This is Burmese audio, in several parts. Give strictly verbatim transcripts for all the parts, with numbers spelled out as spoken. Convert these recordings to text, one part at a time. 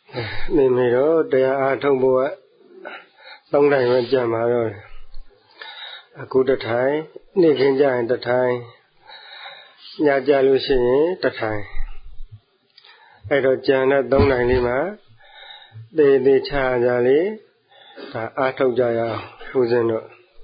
မိမိတို့တရားအားထုတ်ဖို့ကသုံးတိုင်းပဲကြံပါတော့အခုတစ်ထိုင်နေ့ခင်းကြရင်တစ်ထိုင်ညကြလို့ရှိရင်တစ်ထိုင်အဲ့တော့ကြံတဲ့သုံးတိုင်းလေးမှာသေသေးချာကြလေဒါအားထုတ်ကြရအောင်ဦးဇင်းတို့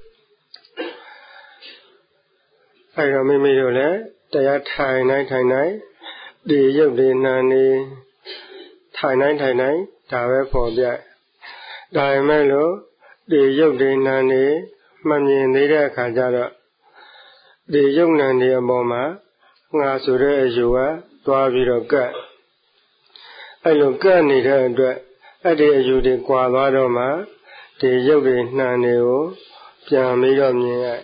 အဲ့တော့မိမိတို့လည်းတရားထိုင်တိုင်းထိုင်တိုင်းဒီရုပ်ဒီနာနေထိုင်တိုင်းထိုင်တိုင်းဒါပဲပေါ်ပြဒါပေမဲ့လို့ဒီရုပ်ဒီနာနေမမြင်သေးတဲ့အခါကျတော့ဒီရုပ်နာနေအပေါ်မှာငါဆိုတဲ့အယူကသွားပြီးတော့ကတ်အဲ့လိုကတ်နေတဲ့အတွက်အဲ့ဒီအယူတွေကွာသွားတော့မှဒီရုပ်ဒီနာနေကိုပြန်ပြီးတော့မြင်ရ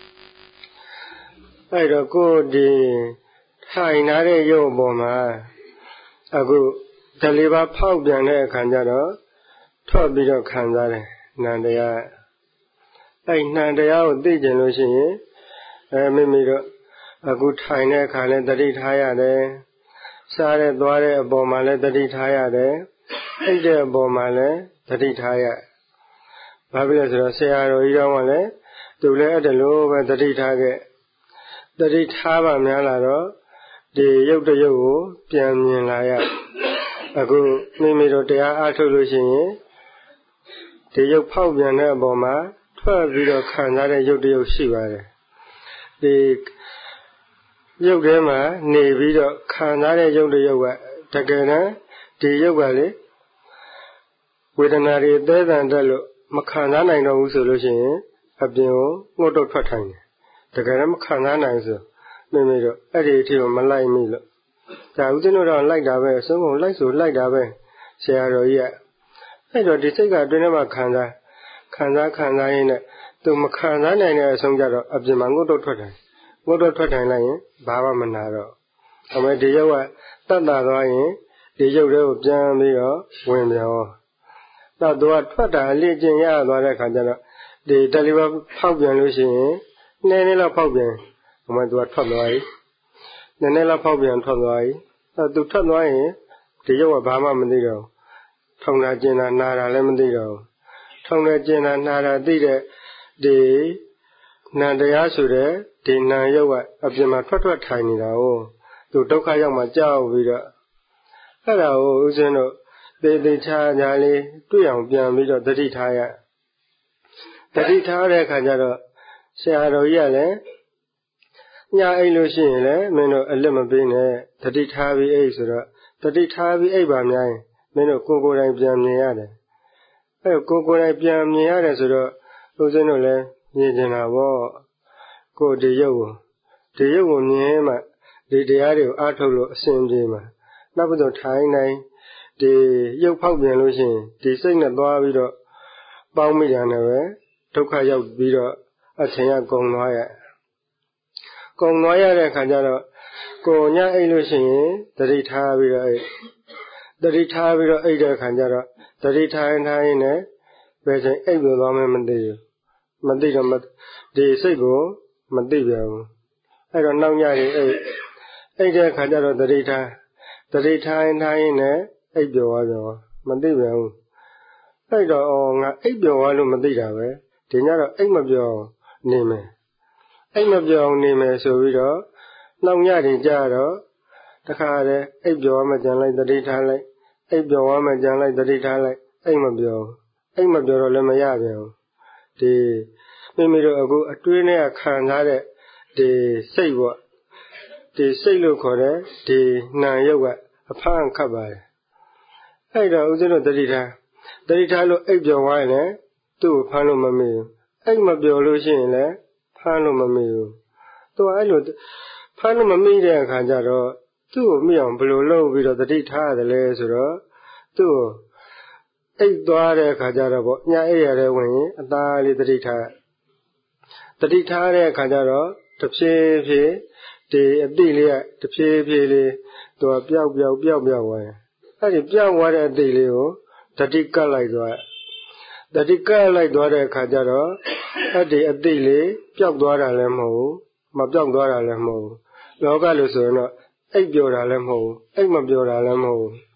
အဲ့တော့ကိုယ်ဒီထိုင်ထားတဲ့ရုပ်အပေါ်မှာအခုဓာတ်လေးပါးဖောက်ပြန်တဲ့အခါကျတော့ထွက်ပြီးတော့ခံစားတယ်နံတရားအဲ့နံတရားကိုသိကျင်လို့ရှိရင်အဲမိမိတို့အခုထိုင်တဲ့အခါလဲတတိထားရတယ်စားတဲ့သွားတဲ့အပေါ်မှာလဲတတိထားရတယ်အိပ်တဲ့အပေါ်မှာလဲတတိထားရဘာဖြစ်လဲဆိုတော့ဆရာတော်ကြီးတော်ကလည်းသူလည်းအဲ့ဒါလိုပဲတတိထားခဲ့တတိထားပါများလာတော့ဒီရုပ်တရုပ်ကိုပြန်မြင်လာရအခုမိမိတို့တရားအားထုတ်လို့ရှိရင်ဒီရုပ်ဖောက်ပြန်တဲ့အပေါ်မှာထွက်ပြီးတော့ခံစားတဲ့ရုပ်တရုပ်ရှိပါတယ်ဒီရုပ်ထဲမှာနေပြီးတော့ခံစားတဲ့ရုပ်တရုပ်ကတကယ်တမ်းဒီရုပ်ကလေဝေဒနာတွေအသေးအံတက်လို့မခံစားနိုင်တော့ဘူးဆိုလို့ရှိရင်အပြင်ကိုငုတ်တော့ထွက်ထိုင်တယ်တကယ်တော့မခံစားနိုင်ဆိုမိမိတို့အဲ့ဒီအထိကိုမလိုက်မိလို့ဒါဦးဇင်းတို့တော့လိုက်တာပဲအဆုံးကုန်လိုက်ဆိုလိုက်တာပဲဆရာတော်ကြီးကအဲ့တော့ဒီစိတ်ကအတွင်းထဲမှာခံစားခံစားခံစားရင်းနဲ့သူမခံစားနိုင်တဲ့အဆုံးကြတော့အပြင်မှာငုတ်တော့ထွက်တယ်ငုတ်တော့ထွက်ထိုင်လိုက်ရင်ဘာမှမနာတော့အမေဒီရုပ်ကတတ်တာသွားရင်ဒီရုပ်တွေကိုပြန်ပြီးတော့ဝင်ပြောတော့သူကထွက်တာအလေးကျင်ရသွားတဲ့ခါကျတော့ဒီတယ်လီဘာဖောက်ပြန်လို့ရှိရင်နည်းနည်းလောက်ဖောက်ပြန်အမေသူကထွက်သွားပြီနည်းနည်းလောက်ဖောက်ပြန်ထွက်သွားပြီအဲသူထွက်သွားရင်ဒီရုပ်ကဘာမှမသိတော့ထုံတာကျင်တာနာတာလည်းမသိတော့ထုံတာကျင်တာနာတာသိတဲ့ဒီနံတရားဆိုတဲ့ဒီနံရုပ်ကအပြင်မှာထွက်ထွက်ထိုင်နေတာကိုသူဒုက္ခရောက်မှကြောက်ပြီးတော့အဲ့ဒါကိုဦးဇင်းတို့သေသေးချာချာလေးတွေ့အောင်ပြန်ပြီးတော့တတိထားရတတိထားတဲ့အခါကျတော့ဆရာတော်ကြီးကလည်းညအိတ်လို့ရှိရင်လည်းမင်းတို့အလစ်မပေးနဲ့တတိထားပြီးအိတ်ဆိုတော့တတိထားပြီးအိတ်ပါများရင်မင်းတို့ကိုယ်ကိုယ်တိုင်ပြန်မြင်ရတယ်အဲကိုယ်ကိုယ်တိုင်ပြန်မြင်ရတယ်ဆိုတော့ဦးဇင်းတို့လည်းမြင်ကျင်တာပေါ့ကိုယ်ဒီရုပ်ကိုဒီရုပ်ကိုမြင်မှဒီတရားတွေကိုအားထုတ်လို့အစဉ်ပြေမှာနောက်ပြီးတော့ထိုင်နိုင်ဒီရုပ်ဖောက်ပြန်လို့ရှိရင်ဒီစိတ်နဲ့သွားပြီးတော့ပေါင်းမိတာနဲ့ပဲဒုက္ခရောက်ပြီးတော့အထင်ကကုံသွားရကုံသွားရတဲ့အခါကျတော့ကိုညအိတ်လို့ရှိရင်တတိထားပြီးတော့အိတ်တတိထားပြီးတော့အိတ်တဲ့အခါကျတော့တတိထားရင်ထားရင်လည်းဘယ်ချိန်အိတ်ဝင်သွားမှမသိဘူးမသိတော့ဒီစိတ်ကိုမသိပြန်ဘူးအဲ့တော့နောက်ညရင်အိတ်အိတ်တဲ့အခါကျတော့တတိထားတတိထားရင်ထားရင်လည်းအိတ်ပျော်သွားပြန်မသိပြန်ဘူးအဲ့တော့အော်ငါအိတ်ပျော်သွားလို့မသိတာပဲဒီညတော့အိတ်မပျော်နေမယ်အိတ်မပျော်နေမယ်ဆိုပြီးတော့နောက်ညရင်ကြတော့တခါတည်းအိတ်ပျော်မှကြံလိုက်တတိထားလိုက်အိတ်ပျော်မှကြံလိုက်တတိထားလိုက်အိတ်မပျော်အိတ်မပျော်တော့လည်းမရပြန်ဘူးဒီမိမိတို့အခုအတွင်းထဲကခံထားတဲ့ဒီစိတ်ပေါ့ဒီစိတ်လို့ခေါ်တဲ့ဒီနာရုပ်ကအဖမ်းခတ်ပါတယ်အဲ့တော့ဦးဇင်းတို့တတိထားတတိထားလို့အိပ်ပျော်သွားရင်လည်းသူ့ကိုဖမ်းလို့မမေ့ဘူးအိပ်မပျော်လို့ရှိရင်လည်းဖမ်းလို့မမေ့ဘူးသူကအဲ့လိုဖမ်းလို့မမေ့တဲ့အခါကျတော့သူ့ကိုမိအောင်ဘယ်လိုလုပ်ပြီးတော့တတိထားရတယ်လဲဆိုတော့သူ့ကိုအိပ်သွားတဲ့အခါကျတော့ပေါ့ညအိပ်ရတဲ့ဝင်ရင်အသားလေးတတိထားတတိထားတဲ့အခါကျတော့တစ်ဖြည်းဖြည်းဒီအတိလေးကတစ်ဖြည်းဖြည်းလေးသူကပျောက်ပျောက်ပျောက်ပျောက်သွားတယ်အဲ့ဒီပျောက်သွားတဲ့အတိလေးကိုတတိကတ်လိုက်သွားတတိကတ်လိုက်သွားတဲ့အခါကျတော့အဲ့ဒီအတိလေးပျောက်သွားတာလည်းမဟုတ်ဘူးမပျောက်သွားတာလည်းမဟုတ်ဘူးလောကလို့ဆိုရင်တော့အိပ်ပျော်တာလည်းမဟုတ်ဘူးအိပ်မပျော်တာလည်းမဟုတ်ဘူး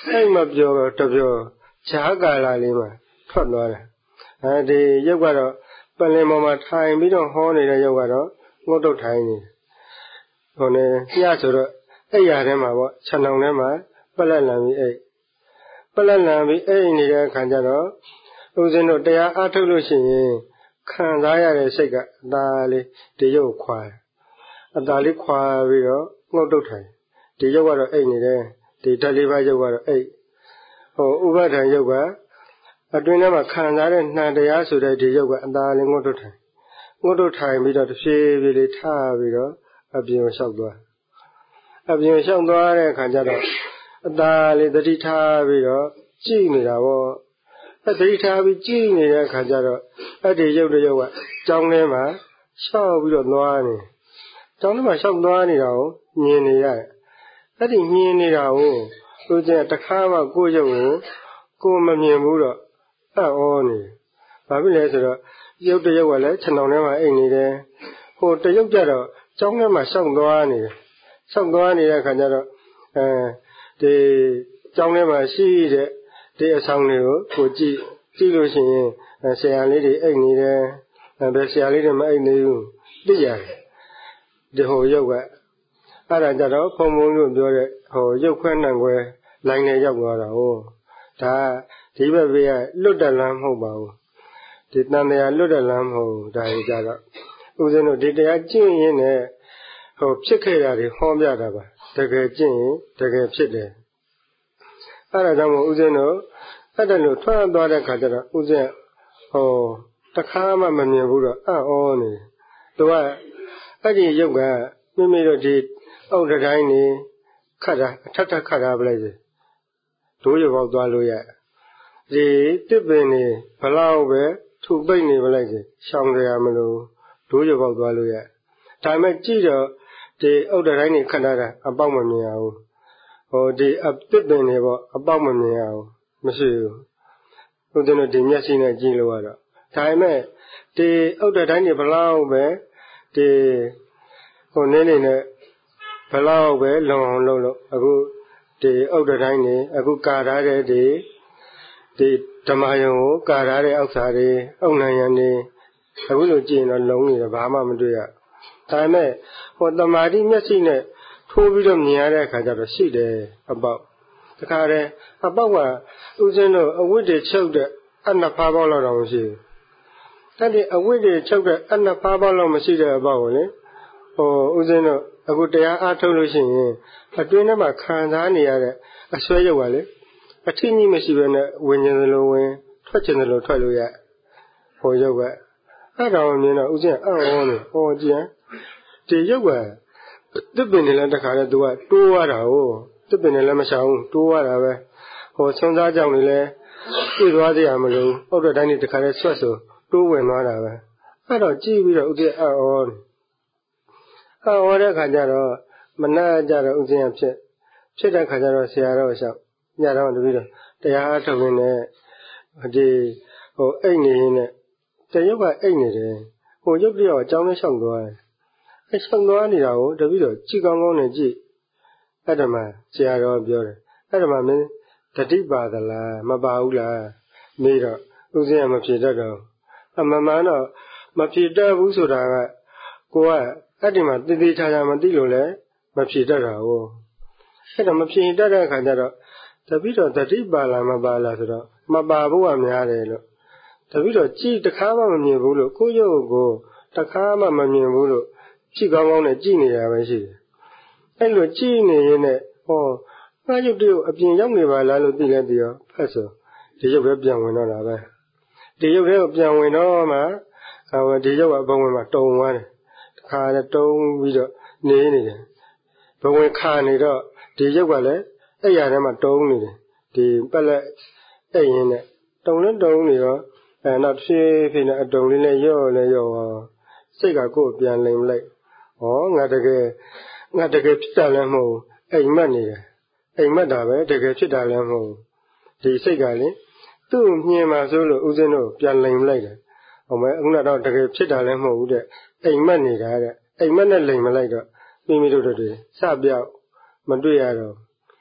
အဲ့မပြောတော့တပြောဈာကာလာလေးမှာထွက်သွားတယ်အဲဒီရုပ်ကတော့ပလင်ပေါ်မှာထိုင်ပြီးတော့ဟောနေတဲ့ရုပ်ကတော့ငုတ်တုတ်ထိုင်နေဟိုနေညဆိုတော့အဲ့ရထဲမှာပေါ့ခြံတောင်ထဲမှာပလက်လန်ပြီးအဲ့ပလက်လန်ပြီးအဲ့နေတဲ့အခါကျတော့ဦးဇင်းတို့တရားအားထုတ်လို့ရှိရင်ခံစားရတဲ့စိတ်ကအသာလေးဒီရုပ်ခွာအသာလေးခွာပြီးတော့ငုတ်တုတ်ထိုင်ဒီရုပ်ကတော့အိတ်နေတယ်ဒီဓာတ်လေးပါးရုပ်ကတော့အိတ်ဟိုဥပါဒံရုပ်ကအတွင်းထဲမှာခံစားတဲ့နှံတရားဆိုတဲ့ဒီရုပ်ကအသာလေးငုတ်တုတ်ထိုင်ငုတ်တုတ်ထိုင်ပြီးတော့တစ်ဖြည်းဖြည်းလေးထားပြီးတော့အပြင်ကိုလျှောက်သွားအပြင်လျှောက်သွားတဲ့အခါကျတော့အသာလေးသတိထားပြီးတော့ကြည့်နေတာပေါ့အဲသတိထားပြီးကြည့်နေတဲ့အခါကျတော့အဲ့ဒီရုပ်တရုပ်ကကြောင်းထဲမှာလျှောက်ပြီးတော့သွားနေကြောင်းထဲမှာလျှောက်သွားနေတာကိုမြင်နေရတယ်အဲ့ဒီမြင်နေတာကိုသူကျတခါမှကိုယ်ရုပ်ကိုကိုယ်မမြင်ဘူးတော့အံ့ဩနေဘာဖြစ်လဲဆိုတော့ရုပ်တရုပ်ကလည်းခြံတော်ထဲမှာအိတ်နေတယ်ဟိုတရုပ်ကြတော့ကြောင်းထဲမှာရှောက်သွားနေတယ်ရှောက်သွားနေတဲ့အခါကျတော့အဲဒီကြောင်းထဲမှာရှိတဲ့ဒီအဆောင်တွေကိုကိုကြည့်ကြည့်လို့ရှိရင်ဆရာလေးတွေအိတ်နေတယ်ဘယ်ဆရာလေးတွေမအိတ်နေဘူးသိရတယ်ဒီဟိုရုပ်ကအဲ့ဒါကြတော့ဘုံဘုံတို့ပြောတဲ့ဟိုရုပ်ခွဲနှံခွဲလိုင်းနဲ့ရောက်သွားတာဟုတ်ဒါဒီဘက်ဘေးကလွတ်တလန်းမဟုတ်ပါဘူးဒီတန်တရားလွတ်တလန်းမဟုတ်ဒါကြီးကြတော့ဦးဇင်းတို့ဒီတရားကျင့်ရင်လည်းဟိုဖြစ်ခဲ့တာတွေဟောပြတာပါတကယ်ကျင့်ရင်တကယ်ဖြစ်တယ်အဲ့ဒါကြောင့်မို့ဦးဇင်းတို့အဲ့ဒါလို့ထွက်သွားတဲ့ခါကျတော့ဦးဇင်းဟိုတခါမှမမြင်ဘူးတော့အံ့ဩနေသူကအဲ့ဒီရုပ်ကမိမိတို့ဒီအောက်တိုင်းနေခတ်တာအထက်ထက်ခတ်တာပလိုက်စေဒိုးရပေါက်သွားလို့ရဒီတစ်ပင်နေဘလောက်ပဲထုပိတ်နေပလိုက်စေရှောင်ကြရမလို့ဒိုးရပေါက်သွားလို့ရဒါပေမဲ့ကြည့်တော့ဒီအောက်တိုင်းနေခတ်တာအပေါက်မမြင်ရဘူးဟိုဒီအတစ်ပင်နေပေါ့အပေါက်မမြင်ရဘူးမရှိဘူးဦးဇင်းတို့ဒီမျက်စိနဲ့ကြည့်လို့ရတော့ဒါပေမဲ့ဒီအောက်တိုင်းနေဘလောက်ပဲဒီဟိုနေနေနဲ့ဘလောက်ပဲလုံအောင်လုပ်လို့အခုဒီအောက်တိုင်းနေအခုကာထားတဲ့ဒီဒီဓမ္မယုံကိုကာထားတဲ့အောက်စာတွေအောက်နိုင်ရန်နေအခုလိုကြည့်ရင်တော့လုံနေတယ်ဘာမှမတွေ့ရဒါပေမဲ့ဟိုတမာတိမျက်စိနဲ့ထိုးပြီးတော့မြင်ရတဲ့အခါကျတော့ရှိတယ်အပေါက်တခါတည်းအပေါက်ကဦးဇင်းတို့အဝိတ္တေချုပ်တဲ့အနှစ်ဖားပေါက်လောက်တော့မရှိဘူးအဲ့ဒီအဝိတ္တေချုပ်တဲ့အနှစ်ဖားပေါက်လောက်မရှိတဲ့အပေါက်ကိုလေဟိုဦးဇင်းတို့အခုတရားအားထုတ်လို့ရှိရင်အတွင်းထဲမှာခံစားနေရတဲ့အဆွဲရုပ်ကလေအထင်းကြီးမရှိဘဲနဲ့ဝင်ကျင်သလိုဝင်ထွက်ကျင်သလိုထွက်လို့ရဟိုရုပ်ကအဲ့ဒါကိုမြင်တော့ဦးဇင်းအံ့ဩနေဟောကြည့်ဒီရုပ်ကတစ်ပင်နေလဲတခါလဲသူကတိုးရတာဟုတ်တစ်ပင်နေလဲမရှောင်တိုးရတာပဲဟိုဆွမ်းစားကြောင်နေလဲတွေ့သွားကြရမလို့အောက်တဲ့တိုင်းနေတခါလဲဆွတ်ဆိုတိုးဝင်သွားတာပဲအဲ့တော့ကြည့်ပြီးတော့ဦးဇင်းအံ့ဩနေအံ့ဩတဲ့ခါကျတော့မနာကြတော့ဦးဇင်းကဖြစ်ဖြစ်တဲ့ခါကျတော့ဆရာတော်လျှောက်ညတော့တပည့်တော့တရားအထုတ်ရင်းနဲ့ဒီဟိုအိတ်နေရင်းနဲ့တရုပ်ကအိတ်နေတယ်ဟိုရုပ်တရောအကြောင်းလေးလျှောက်သွားတယ်အဲလျှောက်သွားနေတာကိုတပည့်တော့ကြည့်ကောင်းကောင်းနဲ့ကြည့်အဲ့ဒါမှဆရာတော်ပြောတယ်အဲ့ဒါမှမင်းတတိပါသလားမပါဘူးလားမေးတော့ဦးဇင်းကမဖြေတတ်တော့အမှန်မှန်တော့မဖြေတတ်ဘူးဆိုတာကကိုကအဲ့ဒီမှာတည်တည်ချာချာမသိလို့လည်းမဖြေတတ်တာဟုတ်အဲ့ဒါမဖြေတတ်တဲ့အခါကျတော့တပည့်တော်တတိပါလားမပါလားဆိုတော့မပါဘူးကများတယ်လို့တပည့်တော်ကြည့်တခါမှမမြင်ဘူးလို့ကိုယ့်ရုပ်ကိုတခါမှမမြင်ဘူးလို့ကြည့်ကောင်းကောင်းနဲ့ကြည့်နေရပဲရှိတယ်အဲ့လိုကြည့်နေရင်လည်းဟောငါရုပ်တည်းအပြင်ရောက်နေပါလားလို့သိလဲပြီးတော့ဖတ်ဆိုဒီရုပ်ပဲပြန်ဝင်တော့တာပဲဒီရုပ်ထဲကိုပြန်ဝင်တော့မှဟောဒီရုပ်ကဘုံဝင်မှာတုံသွားတယ်တခါလည်းတုံပြီးတော့နေနေတယ်ဘုံဝင်ခါနေတော့ဒီရုပ်ကလည်းအဲ့ရထဲမှာတုံနေတယ်ဒီပက်လက်အဲ့ရင်နဲ့တုံလည်းတုံနေတော့အဲနောက်ဖြည်းဖြည်းနဲ့အတုံလေးနဲ့ရော့လဲရော့စိတ်ကကိုယ်ပြန်လိမ်လိုက်ဟောငါတကယ်ငါတကယ်ဖြစ်တာလည်းမဟုတ်အိမ်မက်နေတယ်အိမ်မက်တာပဲတကယ်ဖြစ်တာလည်းမဟုတ်ဒီစိတ်ကလေသူ့မြင်မှဆိုလို့ဦးဇင်းတို့ပြန်လိမ်လိုက်တယ်ဟောမဲအခုတော့တကယ်ဖြစ်တာလည်းမဟုတ်ဘူးတဲ့အိမ်မက်နေတာတဲ့အိမ်မက်နဲ့လိမ်မလိုက်တော့မိမိတို့တို့တွေစပြောက်မတွေ့ရတော့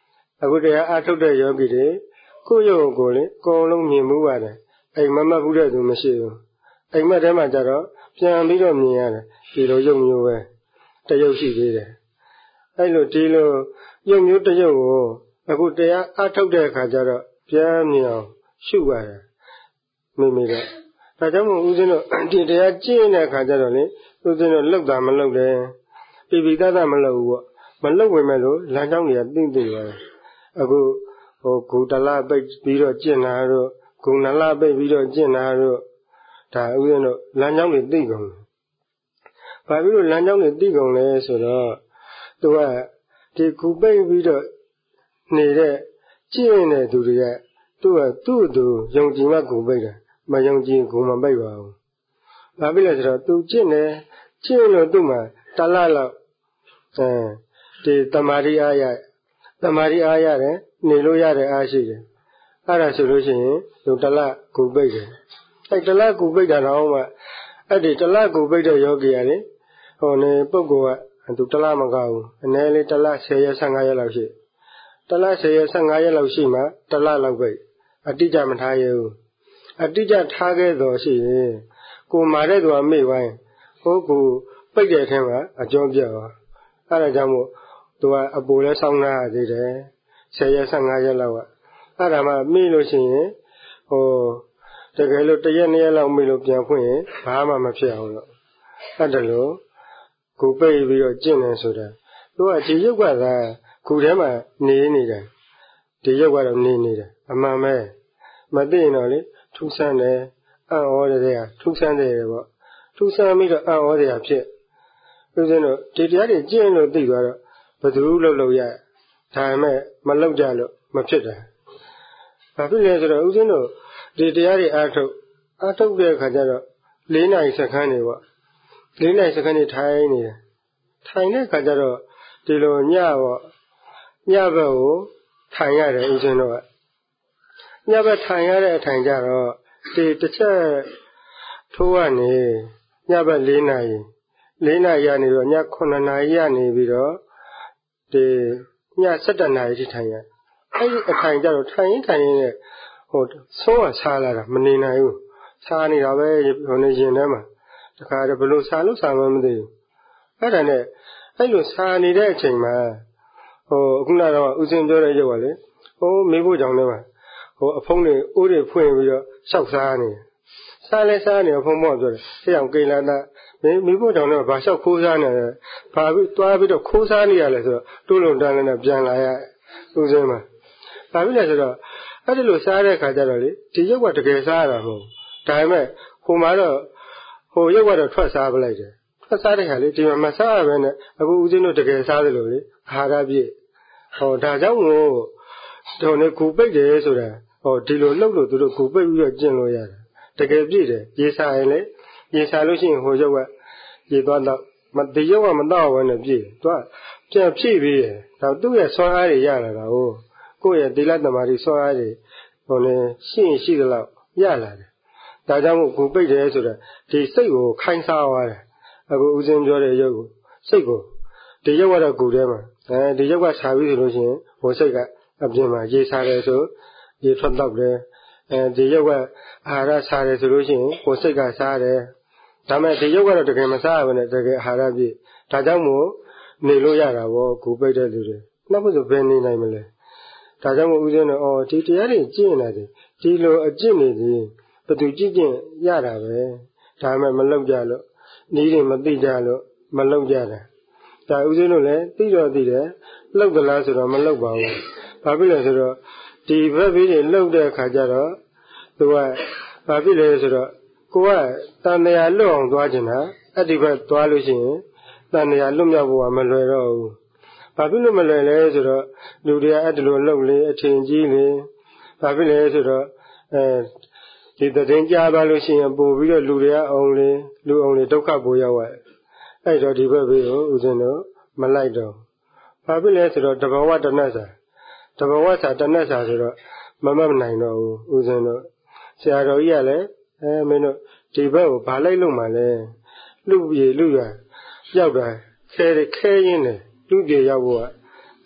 အခုတရားအားထုတ်တဲ့ယောဂီတွေကိုယ့်ရုပ်ကိုယ်လေအကုန်လုံးမြင်မှုပါတယ်အိမ်မမတ်ဘူးတဲ့သူမရှိဘူးအိမ်မက်ထဲမှာကြတော့ပြန်ပြီးတော့မြင်ရတယ်ဒီလိုရုပ်မျိုးပဲတရုပ်ရှိသေးတယ်အဲ့လိုဒီလိုရုပ်မျိုးတရုပ်ကိုအခုတရားအားထုတ်တဲ့အခါကျတော့ပြန်မြင်အောင်ရှုရတယ်မိမိတော့ဒါကြောင့်မို့ဦးဇင်းတို့ဒီတရားကျင့်တဲ့အခါကျတော့လေဦးဇင်းတို့လောက်တာမလောက်တယ်ပြပြတတ်တတ်မလောက်ဘူးပေါ့မလောက်ဝင်မဲ့လို့လမ်းကြောင်းတွေကသိမ့်သိပါတယ်အခုဟိုဂူတလပိတ်ပြီးတော့ကျင့်တာတို့ဂုဏလပိတ်ပြီးတော့ကျင့်တာတို့ဒါဥစဉ်တို့လမ်းကြောင်းတွေသိကုန်တယ်။ဘာဖြစ်လို့လမ်းကြောင်းတွေသိကုန်လဲဆိုတော့သူကဒီဂူပိတ်ပြီးတော့နေတဲ့ကျင့်နေတဲ့သူတွေကသူကသူ့သူယုံကြည်မှဂူပိတ်တယ်မယုံကြည်ဂူမပိတ်ပါဘူး။ဘာဖြစ်လဲဆိုတော့သူကျင့်တယ်ကျင့်လို့သူ့မှာတလလောက်အဲဒီတမာရီအားရတမာရီအားရတယ်နေလို့ရတဲ့အားရှိတယ်။အဲ့ဒါဆိုလို့ရှိရင်သူတလဂူပိတ်တယ်အဲ့တလကူပိတ်တာတော့မှအဲ့ဒီတလကူပိတ်တဲ့ယောဂီရတယ်ဟိုနေပုဂ္ဂိုလ်ကသူတလမကဘူးအနည်းလေးတလဆယ်ရက်ဆယ့်ငါးရက်လောက်ရှိတလဆယ်ရက်ဆယ့်ငါးရက်လောက်ရှိမှတလလောက်ပိတ်အတိအကျမထားရဘူးအတိအကျထားခဲ့တော့ရှိရင်ကိုမာတဲ့သူကမေ့ဝိုင်းဟိုကူပိတ်တဲ့အထက်မှာအကျော်ပြတ်သွားအဲ့ဒါကြောင့်မို့သူကအပူလဲဆောင်းလာသေးတယ်ဆယ်ရက်ဆယ့်ငါးရက်လောက်ကအဲ့ဒါမှမေ့လို့ရှိရင်ဟိုတကယ်လို့တရက်နှစ်ရက်လောက်မေ့လို့ပြန်ဖွင့်ရင်ဘာမှမဖြစ်အောင်လို့အဲ့ဒါလို့ကိုပိတ်ပြီးတော့ကျင့်နေဆိုတာသူကဒီရုပ်ကသာခုထဲမှာနေနေတယ်ဒီရုပ်ကတော့နေနေတယ်အမှန်ပဲမသိရင်တော့လေထူးဆန်းတယ်အံ့ဩတဲ့ကထူးဆန်းတယ်ပေါ့ထူးဆန်းပြီးတော့အံ့ဩတဲ့အဖြစ်ဦးဇင်းတို့ဒီတရားတွေကျင့်လို့သိသွားတော့ဘယ်သူလို့လို့ရဒါပေမဲ့မလောက်ကြလို့မဖြစ်တာဘာဖြစ်လဲဆိုတော့ဦးဇင်းတို့ဒီတရားတွေအားထုတ်အားထုတ်တဲ့အခါကျတော့၄နာရီစက္ကန့်နေပေါ့၄နာရီစက္ကန့်နေထိုင်နေတယ်ထိုင်တဲ့အခါကျတော့ဒီလိုညပေါ့ညဘက်ကိုထိုင်ရတယ်ဦးဇင်းတို့ကညဘက်ထိုင်ရတဲ့အထိုင်ကျတော့ဒီတစ်ချက်ထိုးကနေညဘက်၄နာရီ၄နာရီရနေတော့ညခုနှစ်နာရီရနေပြီးတော့ဒီည၁၁နာရီထိထိုင်ရအဲ့ဒီအထိုင်ကျတော့ထိုင်ရင်ထိုင်ရင်လည်းဟိုဆုံးကစားလာတာမနေနိုင်ဘူးစားနေတာပဲဟိုနေရင်ထဲမှာတခါတည်းဘလို့စားလို့စားမှမသိဘူးအဲ့ဒါနဲ့အဲ့လိုစားနေတဲ့အချိန်မှာဟိုအခုနကတော့ဦးစင်းပြောတဲ့ရုပ်ကလေဟိုမေးဖို့ကြောင့်လည်းဟိုအဖုံးတွေအိုးတွေဖွင့်ပြီးတော့ရှောက်စားနေစားလဲစားနေအဖုံးပေါ့ပြောတယ်ဆရာကိလာတာမင်းမေးဖို့ကြောင့်လည်းဘာလျှောက်ခိုးစားနေလဲဘာပြီးတွားပြီးတော့ခိုးစားနေရလဲဆိုတော့တိုးလုံးတန်းနဲ့ပြန်လာရဦးစင်းမှာဒါဖြစ်လဲဆိုတော့အဲ့ဒီလိုစားတဲ့အခါကျတော့လေဒီရုပ်ကတကယ်စားရတာမဟုတ်ဒါပေမဲ့ဟိုမှာတော့ဟိုရုပ်ကတော့ထွက်စားပလိုက်တယ်ထွက်စားတဲ့ခါလေဒီမှာမစားရဘဲနဲ့အခုဦးဇင်းတို့တကယ်စားတယ်လို့လေအာဟာရပြည့်ဟောဒါကြောင့်မို့တို့နေကူပိတ်တယ်ဆိုတာဟောဒီလိုလှုပ်လို့သူတို့ကူပိတ်ပြီးတော့ကျင့်လို့ရတယ်တကယ်ပြည့်တယ်ရေစားရင်လေရေစားလို့ရှိရင်ဟိုရုပ်ကရေသွားတော့မဒီရုပ်ကမတော့ဘဲနဲ့ပြည့်သူကပြန်ဖြည့်ပြီးတယ်ဒါသူ့ရဲ့ဆွမ်းအားတွေရလာတာဟိုကိုယ့်ရဲ့သီလသမာဓိဆွမ်းအားတွေဟိုလေရှိရင်ရှိသလောက်ရလာတယ်ဒါကြောင့်မို့ကိုပိတ်တယ်ဆိုတာဒီစိတ်ကိုခိုင်းစားသွားတယ်အခုဦးဇင်းပြောတဲ့ရုပ်ကိုစိတ်ကိုဒီရုပ်ကတော့ကိုယ်ထဲမှာအဲဒီရုပ်ကဆာပြီးဆိုလို့ရှိရင်ဟိုစိတ်ကအပြင်မှာရေစားတယ်ဆိုရေထွက်တော့တယ်အဲဒီရုပ်ကအာဟာရစားတယ်ဆိုလို့ရှိရင်ဟိုစိတ်ကစားတယ်ဒါမဲ့ဒီရုပ်ကတော့တကယ်မစားရဘဲနဲ့တကယ်အာဟာရပြည့်ဒါကြောင့်မို့နေလို့ရတာပေါ့ကိုပိတ်တဲ့လူတွေနောက်မှဆိုဘယ်နေနိုင်မလဲဒါကြောင့်မို့ဦးဇင်းတို့အော်ဒီတရားတွေကျင့်နေတယ်ဒီလိုအကျင့်နေသည်ဘယ်သူကြည့်ကျင့်ရတာပဲဒါမှမလုပ်ကြလို့နီးတွေမသိကြလို့မလုပ်ကြတာဒါဦးဇင်းတို့လည်းသိတော့သိတယ်လုပ်ကြလားဆိုတော့မလုပ်ပါဘူးဘာဖြစ်လဲဆိုတော့ဒီဘက်ပြီးတွေလုပ်တဲ့အခါကျတော့သူကဘာဖြစ်လဲဆိုတော့ကိုကတန်တရားလွတ်အောင်သွားချင်တာအဲ့ဒီဘက်သွားလို့ရှိရင်တန်တရားလွတ်မြောက်ဖို့ကမလွယ်တော့ဘူးဘာဖြစ်လို့မလွယ်လဲဆိုတော့လူတွေကအဲ့ဒီလိုလုပ်လေအထင်ကြီးလေဘာဖြစ်လဲဆိုတော့အဲဒီသတင်းကြားပါလို့ရှိရင်ပို့ပြီးတော့လူတွေကအောင်လေလူအောင်လေဒုက္ခပိုရောက်ရတယ်အဲ့တော့ဒီဘက်ဘေးကိုဦးဇင်းတို့မလိုက်တော့ဘာဖြစ်လဲဆိုတော့တဘဝတဏ္ဍစာတဘဝစာတဏ္ဍစာဆိုတော့မမတ်နိုင်တော့ဘူးဦးဇင်းတို့ဆရာတော်ကြီးကလည်းအဲမင်းတို့ဒီဘက်ကိုဘာလိုက်လို့မှလဲလူပြေလူရရောက်တာခဲခဲရင်းတယ်လူပြေရောက်ဖို့ကအ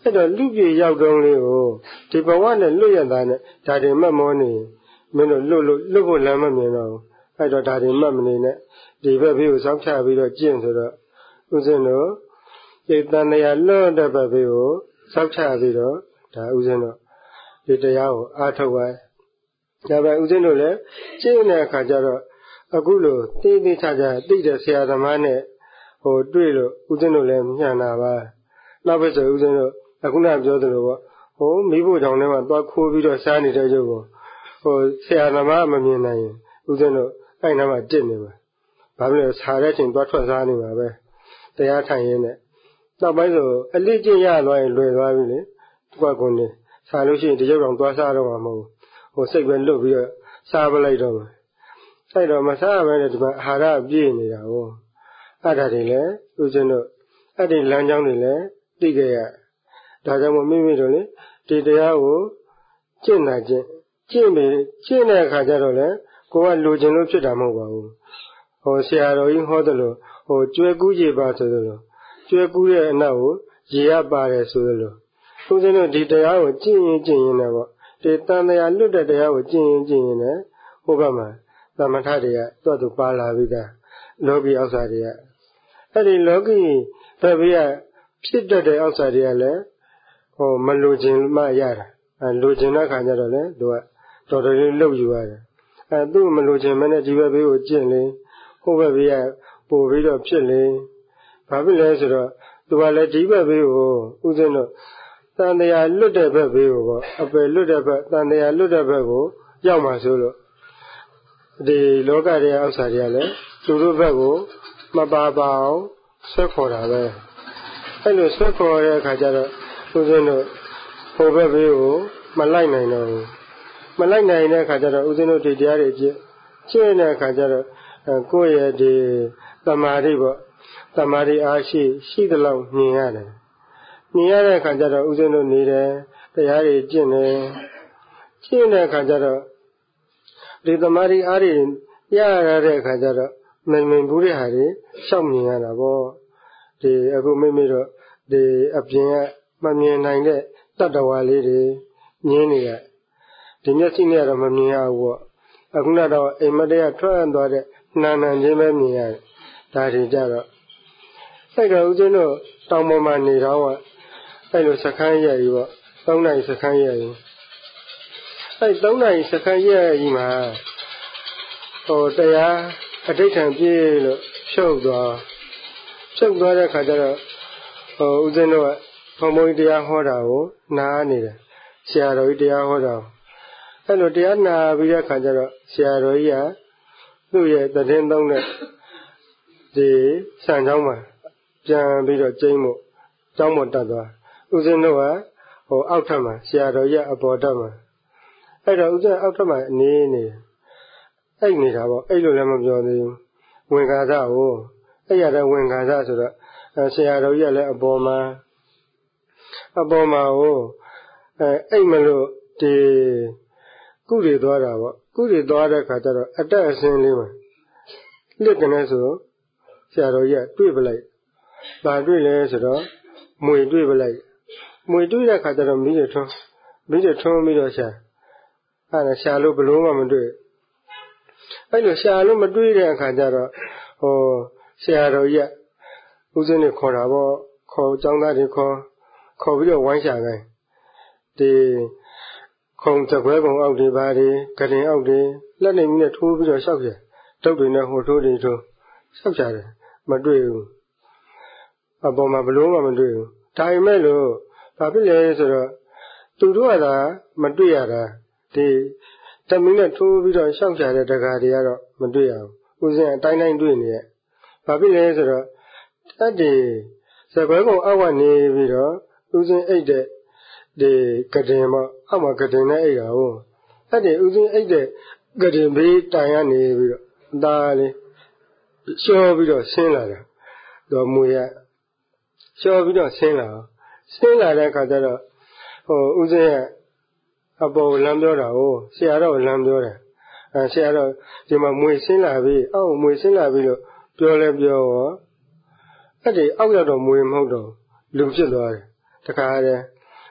အဲ့တော့လူပြေရောက်တော့လေးကိုဒီဘဝနဲ့လွတ်ရတာနဲ့ဒါတွေမှတ်မောနေမင်းတို့လွတ်လို့လွတ်ဖို့လမ်းမမြင်တော့ဘူးအဲ့တော့ဒါတွေမှတ်မနေနဲ့ဒီဘက်ဘေးကိုစောင့်ချပြီးတော့ကျင့်ဆိုတော့ဦးဇင်းတို့ဒီတန်တရားလွတ်တဲ့ဘက်ဘေးကိုစောင့်ချပြီးတော့ဒါဦးဇင်းတို့ဒီတရားကိုအားထုတ်ပါဒါပဲဦးဇင်းတို့လည်းကျင့်တဲ့အခါကျတော့အခုလိုသိသိချာချာသိတဲ့ဆရာသမားနဲ့ဟိုတွေ့လို့ဦးဇင်းတို့လည်းညံ့တာပါနောက်ပဲဆိုဦးဇင်းတို့အခုနပြောသလိုပေါ့ဟိုမိဖို့ကြောင့်လည်းသွားခိုးပြီးတော့စားနေတဲ့ရုပ်ကိုဟိုဆရာသမားမမြင်နိုင်ရင်ဦးဇင်းတို့အဲ့နားမှာတစ်နေမှာဘာဖြစ်လဲစားတဲ့ချိန်သွားထွက်စားနေမှာပဲတရားထိုင်ရင်းနဲ့နောက်ပိုင်းဆိုအလိကျင့်ရသွားရင်လွယ်သွားပြီလေသူကကုန်နေစားလို့ရှိရင်ဒီရုပ်ကောင်သွားစားတော့မှာမဟုတ်ဟိုစိတ်ပဲလွတ်ပြီးတော့စားပလိုက်တော့မှာအဲ့တော့မစားဘဲနဲ့ဒီမှာအာဟာရပြည့်နေတာဟောအဲ့ဒါတွေလည်းဦးဇင်းတို့အဲ့ဒီလမ်းကြောင်းတွေလည်းသိကြရဒါကြောင့်မို့မိမိတို့လေဒီတရားကိုကျင့်တာကျင့်ကျင့်ပြီးကျင့်တဲ့အခါကျတော့လေကိုကလိုချင်လို့ဖြစ်တာမဟုတ်ပါဘူးဟိုဆရာတော်ကြီးဟောတယ်လို့ဟိုကျွဲကူးရေပါဆိုတယ်လို့ကျွဲကူးရဲ့အနောက်ကိုရေရပါတယ်ဆိုတယ်လို့ဦးဇင်းတို့ဒီတရားကိုကျင့်ရင်ကျင့်ရင်လည်းပေါ့ဒီတန်တရားလွတ်တဲ့တရားကိုကျင့်ရင်ကျင့်ရင်လည်းဟိုဘက်မှာသမထတွေကတွတ်သူပါလာပြီးသားလောကီအောက်စာတွေကအဲ့ဒီလောကီဘက်ပြီးကဖြစ်တတ်တဲ့အောက်စာတွေကလည်းဟိုမလိုချင်မှရတာအဲလိုချင်တဲ့ခါကျတော့လေသူကတော်တော်လေးလှုပ်ယူရတယ်အဲသူ့မလိုချင်မနဲ့ဒီဘက်ဘေးကိုကျင့်လေဟိုဘက်ဘေးကပို့ပြီးတော့ဖြစ်လေဘာဖြစ်လဲဆိုတော့သူကလည်းဒီဘက်ဘေးကိုဥစဉ်တော့တန်တရားလွတ်တဲ့ဘက်ဘေးကိုပေါ့အပယ်လွတ်တဲ့ဘက်တန်တရားလွတ်တဲ့ဘက်ကိုရောက်မှာဆိုလို့ဒီလောကရဲ့အောက်စာတွေကလည်းသူတို့ဘက်ကိုမပါပါအောင်ဆွဲခေါ်တာပဲအဲ့လိုဆွဲခေါ်တဲ့အခါကျတော့ဦးဇင်းတို့ဟိုဘက်ဘေးကိုမလိုက်နိုင်တော့ဘူးမလိုက်နိုင်တဲ့အခါကျတော့ဦးဇင်းတို့ဒီတရားတွေကျင့်ကျင့်တဲ့အခါကျတော့ကိုယ့်ရဲ့ဒီသမာဓိပေါ့သမာဓိအားရှိရှိသလောက်မြင်ရတယ်မြင်ရတဲ့အခါကျတော့ဦးဇင်းတို့နေတယ်တရားတွေကျင့်တယ်ကျင့်တဲ့အခါကျတော့ဒီသမာဓိအားတွေရရတဲ့အခါကျတော့မင်မင်ဘူးတဲ့ဟာတွေရှောက်မြင်ရတာပေါ့ဒီအခုမိမိတို့ဒီအပြင်ကမမြင်နိုင်တဲ့တတ္တဝါလေးတွေမြင်နေရဒီမျက်စိနဲ့တော့မမြင်ရဘူးပေါ့အခုတော့အိမ်မတရားထွက်သွားတဲ့နာနာချင်းပဲမြင်ရတယ်ဒါတွေကြတော့အဲ့တော့ဦးဇင်းတို့တောင်ပေါ်မှာနေတော့အဲ့လိုစခန်းရည်ပေါ့သုံးနိုင်စခန်းရည်အဲ့သုံးနိုင်စခန်းရည်မှာဟိုတရားအဋိဋ္ဌံပြေးလို့ဖြုတ်သွားဖြုတ်သွားတဲ့ခါကျတော့ဟိုဦးဇင်းတို့ကဘုံဘုံတရားဟောတာကိုနားနေတယ်ဆရာတော်ကြီးတရားဟောတာအဲ့လိုတရားနာပြီးတဲ့ခါကျတော့ဆရာတော်ကြီးကသူ့ရဲ့သင်းသုံးတဲ့ဒီဆံချောင်းမှာပြန်ပြီးတော့ကျင်းဖို့ကျောင်းပေါ်တက်သွားဦးဇင်းတို့ကဟိုအောက်ထပ်မှာဆရာတော်ကြီးအပေါ်တက်မှာအဲ့တော့ဦးဇင်းအောက်ထပ်မှာအနေနေအဲ့နေတာပေါ့အဲ့လိုလည်းမပြောသေးဘူးဝင်္ကာသကိုအဲ့ရတဲ့ဝင်္ကာသဆိုတော့ဆရာတော်ကြီးကလည်းအပေါ်မှာအပေါ်မှာဟိုအဲအဲ့မလို့ဒီကုတွေသွားတာပေါ့ကုတွေသွားတဲ့ခါကျတော့အတက်အဆင်းလေးမှာလစ်ကနေဆိုဆရာတော်ကြီးကတွေ့ပလိုက်။ဘာတွေ့လဲဆိုတော့မွေတွေ့ပလိုက်။မွေတွေ့တဲ့ခါကျတော့မိရထွန်းမိရထွန်းပြီးတော့ရှာအဲ့ဒါရှာလို့ဘလို့မှမတွေ့။အဲ့လိုရှာလို့မတွေ့တဲ့အခါကျတော့ဟိုဆရာတော်ကြီးကဦးဇင်းတွေခေါ်တာပေါ့ခေါ်ကျောင်းသားတွေခေါ်ခေါ်ပြီးတော့ဝိုင်းရှာခိုင်းဒီခုံစကွဲကုံအောက်တွေပါတွေကတင်အောက်တွေလက်နေပြီးနဲ့ထိုးပြီးတော့ရှောက်ပြတုတ်တွေနဲ့ဟိုထိုးတွေထိုးရှောက်ကြတယ်မတွေ့ဘူးအပေါ်မှာဘလို့မှမတွေ့ဘူးဒါပေမဲ့လို့ဘာဖြစ်လဲဆိုတော့သူတို့ကသာမတွေ့ရတာဒီတမင်းနဲ့ထိုးပြီးတော့ရှောက်ကြတဲ့တကားတွေကတော့မတွေ့ရဘူးဦးဇင်းအတိုင်းတိုင်းတွေ့နေရဲ့ဘာဖြစ်လဲဆိုတော့အဲ့ဒီစကွဲကုံအောက်ကနေပြီးတော့ဦးဇင်းအိတ်တဲ့ဒီကတင်ပေါ့အောက်မှာကတင်နဲ့အိတ်တာဟုတ်အဲ့ဒီဦးဇင်းအိတ်တဲ့ကတင်ဘေးတိုင်ကနေပြီးတော့အသားလေးရှောပြီးတော့ဆင်းလာတာတော့မွေရရှောပြီးတော့ဆင်းလာဆင်းလာတဲ့အခါကျတော့ဟိုဦးဇင်းရဲ့အပေါ်လမ်းပြောတာဟိုဆရာတော်လမ်းပြောတယ်အဲဆရာတော်ဒီမှာမွေဆင်းလာပြီအောက်မွေဆင်းလာပြီလို့ပြောလဲပြောရောအဲ့ဒီအောက်ရောက်တော့မွေမဟုတ်တော့လူဖြစ်သွားတယ်တခါတည်း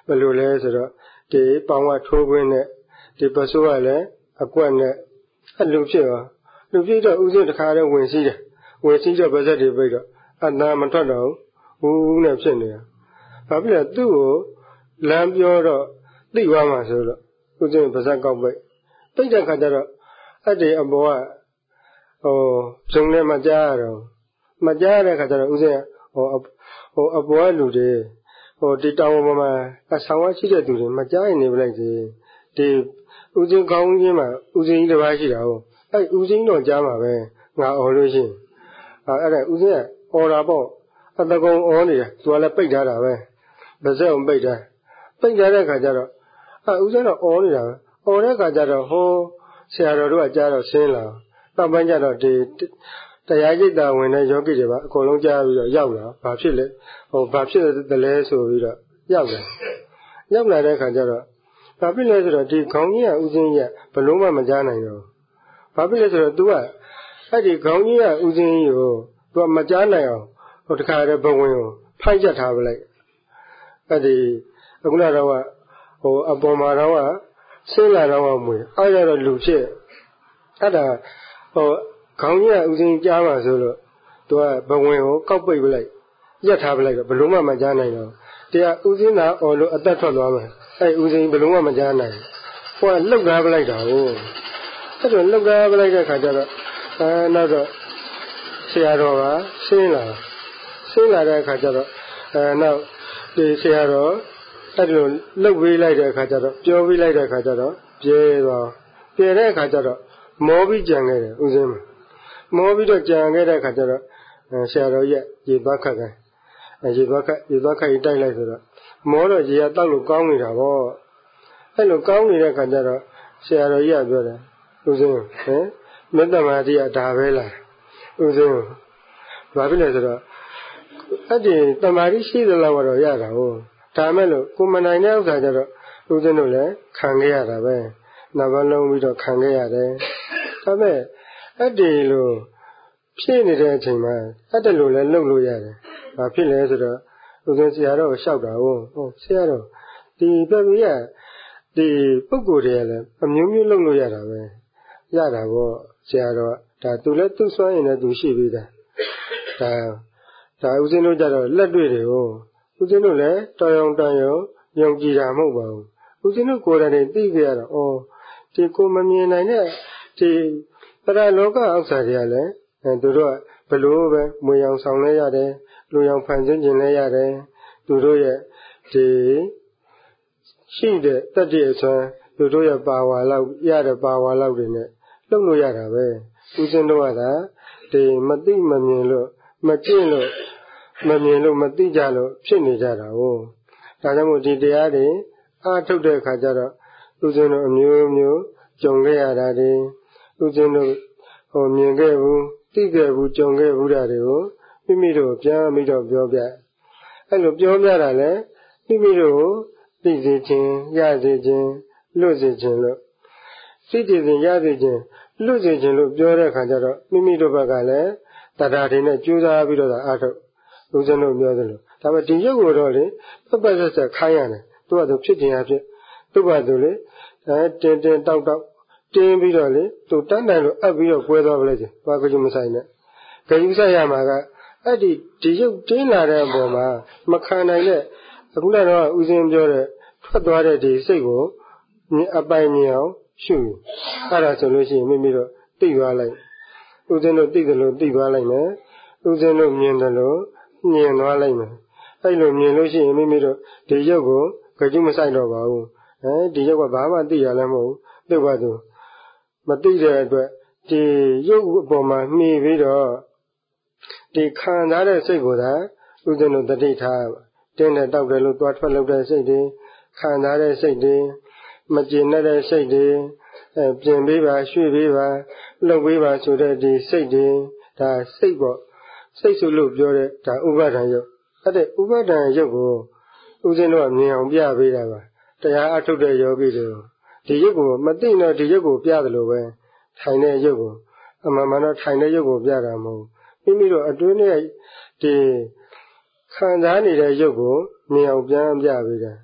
ဘယ်လိုလဲဆိုတော့ဒီပေါင်းကထိုးခွင်းနဲ့ဒီပစိုးကလည်းအကွက်နဲ့အလူဖြစ်ရောလူဖြစ်တော့ဥစဉ်တစ်ခါတော့ဝင်စီးတယ်ဝင်စီးတော့ပါဇက်တွေပိတ်တော့အတန်မထွက်တော့ဘူးဘူးနဲ့ဖြစ်နေတာဘာဖြစ်လဲသူ့ကိုလမ်းပြောတော့သိသွားမှာဆိုတော့ဥစဉ်ပါဇက်ကောက်ပိတ်ပိတ်တဲ့ခါကျတော့အဲ့ဒီအပေါ်ကဟိုဇုံနဲ့မကြားရတော့မကြားရတဲ့ခါကျတော့ဥစဉ်ဟိုဟိုအပေါ်ကလူတွေဟိုဒီတောင်ပေါ်မှာအဆောင်ဝရှိတဲ့သူတွေမကြားရင်နေပလိုက်စီဒီဥစဉ်ကောင်းချင်းမှာဥစဉ်ကြီးတစ်ပါးရှိတာဟုတ်အဲ့ဥစဉ်တော့ကြားမှာပဲငါအော်လို့ရှိရင်အဲ့ဒါဥစဉ်ကအော်တာပေါ့အတကုံအော်နေတယ်သူကလည်းပိတ်ထားတာပဲပါဇက်အောင်ပိတ်ထားပိတ်ထားတဲ့ခါကျတော့အဲ့ဥစဉ်တော့အော်နေတာပဲအော်တဲ့ခါကျတော့ဟိုဆရာတော်တို့ကကြားတော့ဆင်းလာနောက်ပိုင်းကျတော့ဒီတရားရိပ်တာဝင်တဲ့ယောဂီတွေပါအကုန်လုံးကြားပြီးတော့ရောက်လာဘာဖြစ်လဲဟိုဘာဖြစ်တယ်လဲဆိုပြီးတော့ရောက်လာရောက်လာတဲ့ခါကျတော့ဘာဖြစ်လဲဆိုတော့ဒီခေါင်းကြီးကဥစဉ်ကြီးကဘလို့မှမကြားနိုင်တော့ဘာဖြစ်လဲဆိုတော့ तू ကအဲ့ဒီခေါင်းကြီးကဥစဉ်ကြီးကို तू ကမကြားနိုင်အောင်ဟိုတခါတည်းဘဝင်ကိုဖိုက်ချက်ထားပလိုက်အဲ့ဒီအခုနတော့ဟိုအပေါ်မှာတော့ဆင်းလာတော့မွေအဲ့ရတော့လူဖြစ်အဲ့ဒါဟိုခေါင်းကြီးကဥစဉ်ကြားမှာဆိုလို့ तू ကဘဝင်ကိုကောက်ပိတ်ပလိုက်ရက်ထားပလိုက်တော့ဘလို့မှမကြားနိုင်တော့တရားဥစဉ်သာအော်လို့အသက်ထွက်သွားမယ်အဲ့ဥစဉ်ဘယ်လုံးမှမကြားနိုင်ဟိုကလှုပ်ကားပလိုက်တာဟုတ်အဲ့တော့လှုပ်ကားပလိုက်တဲ့ခါကျတော့အဲနောက်တော့ဆရာတော်ကဆင်းလာဆင်းလာတဲ့ခါကျတော့အဲနောက်ဒီဆရာတော်အဲ့လိုလှုပ်ပေးလိုက်တဲ့ခါကျတော့ပြောပေးလိုက်တဲ့ခါကျတော့ပြဲသွားပြဲတဲ့ခါကျတော့မောပြီးကြံခဲ့တယ်ဥစဉ်မှာမောပြီးတော့ကြံခဲ့တဲ့ခါကျတော့ဆရာတော်ရဲ့ရေဘတ်ခတ်တယ်ရေဘတ်ခတ်ရေဘတ်ခတ်တိုက်လိုက်ဆိုတော့မောတော့ရေကတောက်လို့ကောင်းနေတာပေါ့အဲ့လိုကောင်းနေတဲ့ခါကျတော့ဆရာတော်ကြီးကပြောတယ်ဥစဉ်ဟင်မေတ္တမာတိကဒါပဲလားဥစဉ်ဘာဖြစ်လဲဆိုတော့အဲ့ဒီတမာတိရှိသလောက်တော့ရတာဟုတ်ဒါမဲ့လို့ကိုမနိုင်တဲ့ဥစ္စာကျတော့ဥစဉ်တို့လည်းခံခဲ့ရတာပဲနောက်ဘလုံးပြီးတော့ခံခဲ့ရတယ်ဒါမဲ့အဲ့ဒီလိုဖြစ်နေတဲ့အချိန်မှာအဲ့တလို့လည်းလှုပ်လို့ရတယ်ဘာဖြစ်လဲဆိုတော့ဥစဉ်ဆရာတော်ကိုလျှောက်တာဟုတ်ဟုတ်ဆရာတော်ဒီပြပြရဒီပုဂ္ဂိုလ်တွေကလည်းအမျိုးမျိုးလုပ်လို့ရတာပဲရတာပေါ့ဆရာတော်ဒါသူလည်းသူ့စွမ်းရင်လည်းသူရှိပြီးသားဒါဒါဥစဉ်တို့ကြတော့လက်တွေ့တွေဟုတ်ဥစဉ်တို့လည်းတော်ရုံတန်ရုံယုံကြည်တာမဟုတ်ပါဘူးဥစဉ်တို့ကိုယ်တိုင်သိကြရတော့ဩဒီကိုမမြင်နိုင်တဲ့ဒီပရလောကဥစ္စာတွေကလည်းအဲသူတို့ကဘလို့ပဲမွေအောင်ဆောင်လဲရတယ်လူအောင်ဖန်ဆင်းခြင်းလဲရတယ်သူတို့ရဲ့ဒီရှိတဲ့တတ္တိအစွမ်းသူတို့ရဲ့ပါဝါလောက်ရတဲ့ပါဝါလောက်တွေနဲ့လှုပ်လို့ရတာပဲဥစဉ်တော့ကသာဒီမသိမမြင်လို့မကျင့်လို့မမြင်လို့မသိကြလို့ဖြစ်နေကြတာဟုတ်ဒါကြောင့်မို့ဒီတရားတွေအားထုတ်တဲ့အခါကျတော့ဥစဉ်တို့အမျိုးမျိုးကြုံခဲ့ရတာတွေဥစဉ်တို့ဟိုမြင်ခဲ့ဘူးသိခဲ့ဘူးကြုံခဲ့ဘူးတာတွေကိုမိမိတို့ပြန်ပြီးတော့ပြောပြအဲ့လိုပြောပြတာလဲမိမိတို့သိစေခြင်းရစေခြင်းလွတ်စေခြင်းလို့သိစေခြင်းရစေခြင်းလွတ်စေခြင်းလို့ပြောတဲ့အခါကျတော့မိမိတို့ဘက်ကလည်းတရားတွေနဲ့ကြိုးစားပြီးတော့အားထုတ်ဦးဇင်းတို့ပြောသလိုဒါပေမဲ့ဒီရုပ်ကိုတော့လေပတ်ပတ်ဆက်ဆက်ခိုင်းရတယ်သူကသူဖြစ်ခြင်းအဖြစ်သူ့ဘာသူလေအဲတင်းတင်းတောက်တောက်တင်းပြီးတော့လေသူတန်းတန်းလို့အပ်ပြီးတော့ကွဲသွားပလိုက်တယ်ဘာကကြမဆိုင်နဲ့ဂယုဆိုင်ရမှာကအဲ့ဒီဒီရုပ်တင်းလာတဲ့အပေါ်မှာမခံနိုင်တဲ့အခုတော့ဦးဇင်းပြောတဲ့ထွက်သွားတဲ့ဒီစိတ်ကိုအပိုင်မြင်အောင်ရှုအဲ့ဒါဆိုလို့ရှိရင်မိမိတို့သိသွားလိုက်ဦးဇင်းတို့သိတယ်လို့သိသွားလိုက်မယ်ဦးဇင်းတို့မြင်တယ်လို့မြင်သွားလိုက်မယ်အဲ့လိုမြင်လို့ရှိရင်မိမိတို့ဒီရုပ်ကိုကြည့်မဆိုင်တော့ပါဘူးအဲဒီရုပ်ကဘာမှသိရလည်းမဟုတ်ဘူးသူ့ဘာသူမသိတဲ့အတွက်ဒီရုပ်အပေါ်မှာမှီပြီးတော့ဒီခံစားတဲ့စိတ်ကိုသာဦးဇင်းတို့တတိထားတင်းနဲ့တောက်တယ်လို့သွားထွက်လို့တဲ့စိတ်တွေခံစားတဲ့စိတ်တွေမကျင်တဲ့စိတ်တွေအဲပြင်ပေးပါရွှေ့ပေးပါလှုပ်ပေးပါဆိုတဲ့ဒီစိတ်တွေဒါစိတ်ပေါ့စိတ်ဆိုလို့ပြောတဲ့ဒါဥပါဒံရုပ်အဲ့ဒီဥပါဒံရုပ်ကိုဦးဇင်းတို့ကမြင်အောင်ပြပေးတာပါတရားအထုတ်တဲ့ယောဂီတွေဒီရုပ်ကိုမသိတော့ဒီရုပ်ကိုပြတယ်လို့ပဲထိုင်တဲ့ရုပ်ကိုအမှန်မှန်တော့ထိုင်တဲ့ရုပ်ကိုပြတာမဟုတ်မိမိတို့အတွင်းနဲ့ဒီခံစားနေတဲ့ရုပ်ကိုမြင်အောင်ပြန်ပြပေးတာ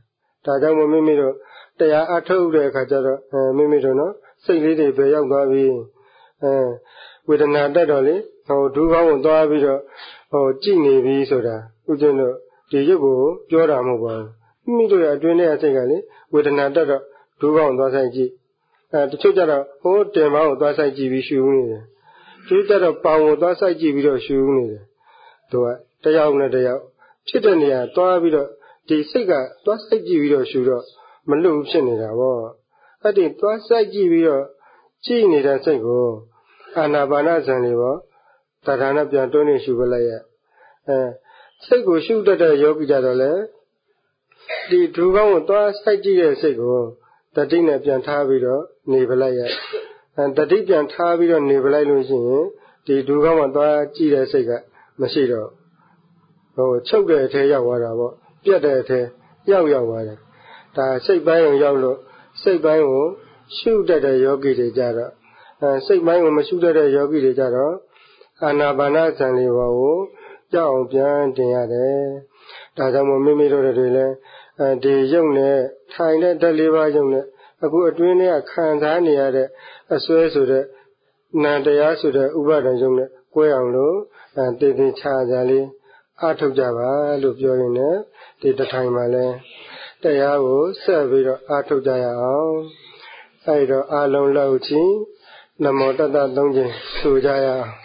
ဒါကြောင့်မို့မိမိတို့တရားအထုတ်တဲ့အခါကျတော့အဲမိမိတို့နော်စိတ်လေးတွေပဲရောက်သွားပြီအဲဝေဒနာတက်တော့လေဟိုဒုကောင်းကိုသွားပြီးတော့ဟိုကြည်နေပြီဆိုတာဥကျင်းတို့ဒီရုပ်ကိုပြောတာမဟုတ်ပါဘူးမိမိတို့ရဲ့အတွင်းထဲအစိတ်ကလေဝေဒနာတက်တော့ဒုကောင်းသွားဆိုင်ကြည့်အဲတချို့ကျတော့ဟိုတင်မောင်းကိုသွားဆိုင်ကြည့်ပြီးရှူနေတယ်ဒီကျတော့ပေါင်ကိုသွားဆိုင်ကြည့်ပြီးတော့ရှူနေတယ်သူကတယောက်နဲ့တယောက်ဖြစ်တဲ့နေရာသွားပြီးတော့ဒီစိတ်ကသွားဆိုင်ကြည့်ပြီးတော့ရှူတော့မလွတ်ဘူးဖြစ်နေတာပေါ့အဲ့ဒီသွားဆိုင်ကြည့်ပြီးတော့ကြည့်နေတဲ့စိတ်ကိုအာနာပါနဇံလေးပေါ့သာသနာပြန်တွင်းနေရှုပလိုက်ရဲ့အဲစိတ်ကိုရှုတတ်တဲ့ယောဂီကြတော့လေဒီဒုကောင်းကိုသွားဆိုင်ကြည့်တဲ့စိတ်ကိုတတိနဲ့ပြန်ထားပြီးတော့နေပလိုက်ရဲ့အဲတတိပြန်ထားပြီးတော့နေပလိုက်လို့ရှိရင်ဒီဒုကောင်းမှာသွားကြည့်တဲ့စိတ်ကမရှိတော့ဟိုချုပ်တဲ့အထဲရောက်သွားတာပေါ့ပြတ်တဲ့အထဲရောက်ရောက်သွားတယ်ဒါစိတ်ပိုင်းကိုရောက်လို့စိတ်ပိုင်းကိုရှုတတ်တဲ့ယောဂီတွေကြတော့အဲစိတ်ပိုင်းကိုမရှုတတ်တဲ့ယောဂီတွေကြတော့အာနာပါနဇံလေးပါကိုကြောက်အောင်ပြန်တင်ရတယ်ဒါကြောင့်မို့မိမိတို့တွေလည်းအဲဒီယုံနဲ့ထိုင်တဲ့ဓာတ်လေးပါးယုံနဲ့အခုအတွင်းထဲကခံစားနေရတဲ့အစွဲဆိုတဲ့နာတရားဆိုတဲ့ဥပါဒံယုံနဲ့ကွဲအောင်လို့အဲတည်တည်ချာချာလေးအားထုတ်ကြပါလို့ပြောရင်းနဲ့ဒီတထိုင်မှာလဲတရားကိုဆက်ပြီးတော့အားထုတ်ကြရအောင်အဲဒီတော့အာလုံးလောက်ချင်းနမောတတသုံးခြင်းဆိုကြရအောင်